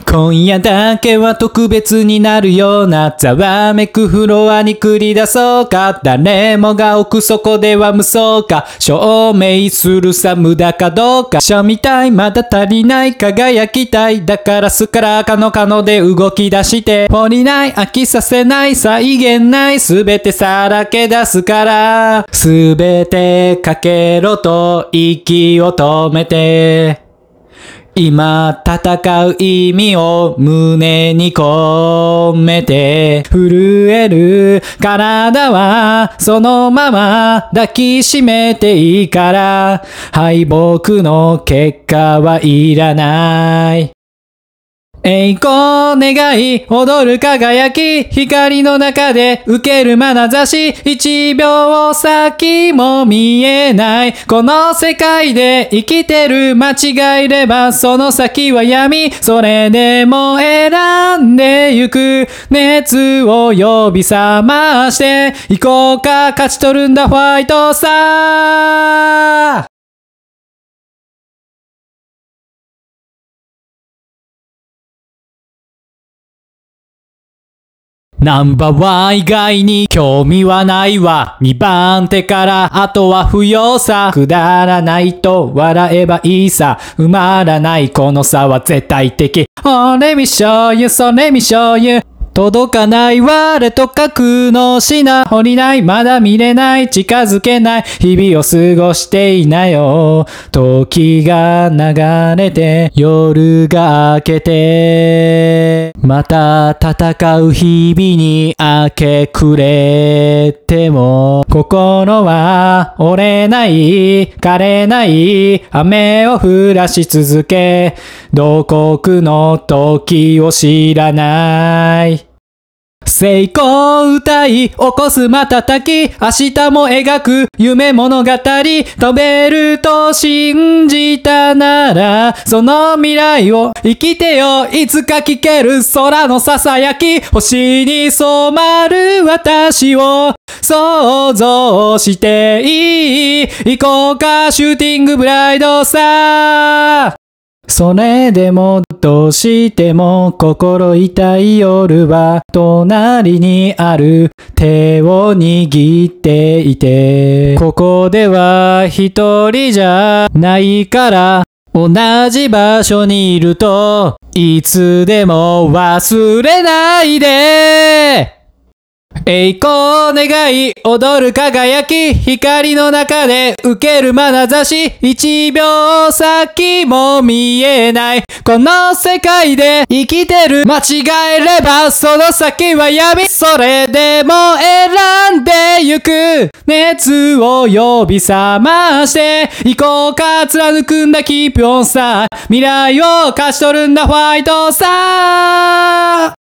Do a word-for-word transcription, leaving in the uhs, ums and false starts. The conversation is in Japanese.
今夜だけは特別になるようなざわめくフロアに繰り出そうか。誰もが奥底では無双か。証明するさ無駄かどうか。シャみたいまだ足りない輝きたい。だからすからかのかので動き出して。懲りない飽きさせない際限ないすべてさらけ出すから。すべてかけろと息を止めて。今戦う意味を胸に込めて震える体はそのまま抱きしめていいから敗北の結果はいらない栄光願い踊る輝き光の中で受ける眼差し一秒先も見えないこの世界で生きてる間違えればその先は闇それでも選んでゆく熱を呼び覚まして行こうか勝ち取るんだファイトさナンバーワン以外に興味はないわにばん手からあとは不要さくだらないと笑えばいいさ埋まらないこの差は絶対的 Oh let me show you so let me show you届かない我と書くの品掘りないまだ見れない近づけない日々を過ごしていなよ時が流れて夜が明けてまた戦う日々に明け暮れても心は折れない枯れない雨を降らし続け同国の時を知らない成功歌い起こす瞬き明日も描く夢物語飛べると信じたならその未来を生きてよいつか聞ける空のささやき星に染まる私を想像していい行こうかシューティングブライドさそれでもどうしても心痛い夜は隣にある手を握っていてここでは一人じゃないから同じ場所にいるといつでも忘れないで栄光願い踊る輝き光の中で受ける眼差し一秒先も見えないこの世界で生きてる間違えればその先は闇それでも選んでゆく熱を呼び覚まして行こうか貫くんだキープオンさ未来を勝ち取るんだファイトさ